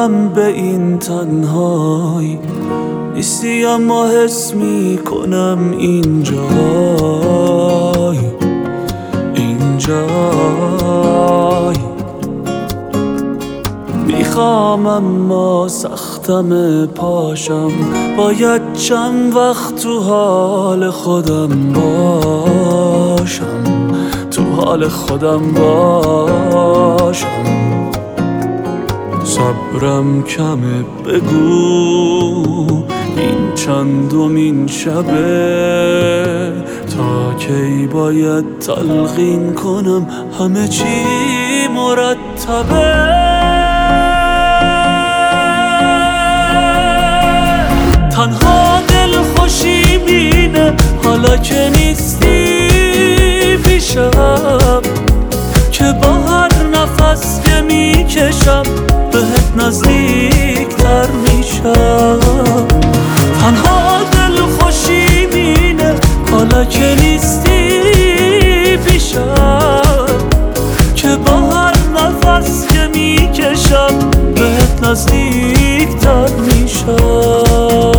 میدونم به این تنهایی نیستی، اما حس میکنم اینجای میخوام اما سختم پاشم، باید چند وقت تو حال خودم باشم، تو حال خودم باشم. صبرم کمه، بگو این چندمین شبه، تا کی باید تلقین کنم همه چی مرتبه. تنها دل خوشی بینه حالا که نیستی پیشم، که با هر نفس که میکشم بهت نزدیکتر میشم. تنها دل خوشی بینه حالا که نیستی پیشم، که با هر نفس که میکشم بهت نزدیکتر میشم.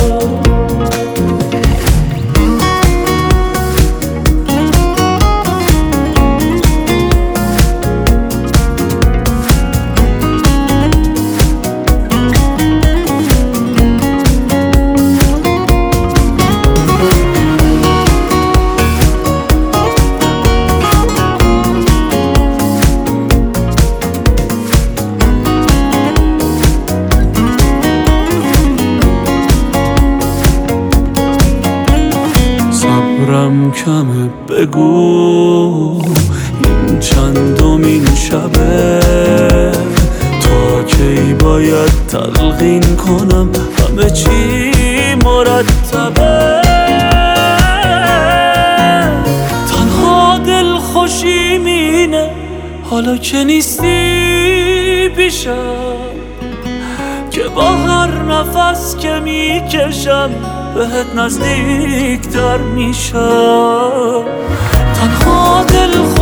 صبرم کمه، بگو این چندمین شبه، تا کی باید تلقین کنم همه چی مرتبه. تنها دل خوشی مینه حالا که نیستی پیشم، که با هر نفس که میکشم بهت نزدیکتر میشم. تنها دل